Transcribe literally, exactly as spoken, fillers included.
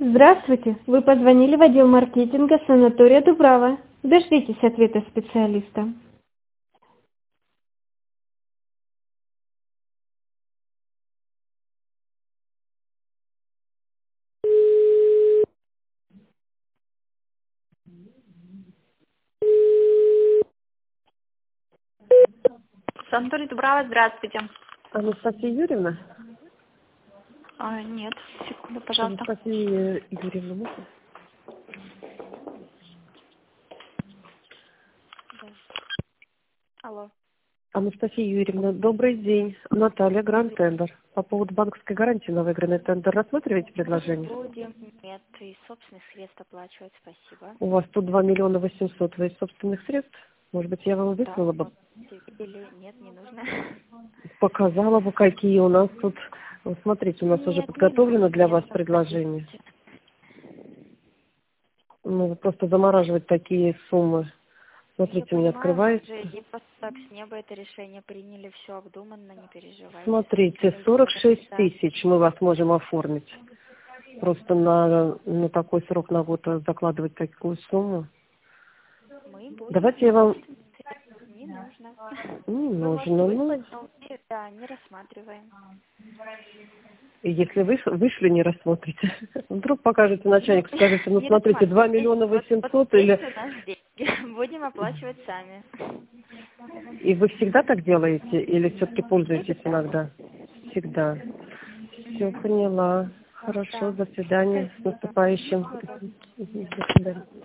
Здравствуйте. Вы позвонили в отдел маркетинга санатория Дубрава. Дождитесь ответа специалиста. Санаторий Дубрава, здравствуйте. Анастасия Юрьевна? А, нет, секунду, пожалуйста. Анастасия Юрьевна, можно? Алло. Анастасия Юрьевна, добрый день. Наталья, Гранд Тендер. По поводу банковской гарантии на выигранный тендер рассматриваете предложение? Будем. Нет, из собственных средств оплачивать, спасибо. У вас тут два миллиона восемьсот, вы из собственных средств? Может быть, я вам Да, выслала бы? или нет, не нужно. Показала бы, какие у нас тут... Вот смотрите, у нас Нет, уже не подготовлено нужно, для я вас всё предложение. простите. Ну, вы просто замораживать такие суммы. Я Смотрите, у меня понимаю, мы открывается. же не просто так с неба это решение приняли, все обдуманно, не переживайте. Смотрите, Мы сорок шесть да. тысяч мы вас можем оформить. Просто на, на такой срок на год закладывать такую сумму. Мы будем Давайте я из вам... собственных средств, не нужно. Не Вы можете нужно, ну... выслать, но мы, да, не рассматриваем. И если вы вышли, не рассмотрите. Вдруг покажете начальник, скажете, ну Не смотрите, два рассматриваем. миллиона Вот, вот восемьсот или... здесь у нас деньги. Будем оплачивать сами. И вы всегда так делаете или все-таки пользуетесь Всегда. иногда? Всегда. Все поняла. Хорошо, Да. до свидания. С Спасибо. наступающим. Всего доброго. До свидания.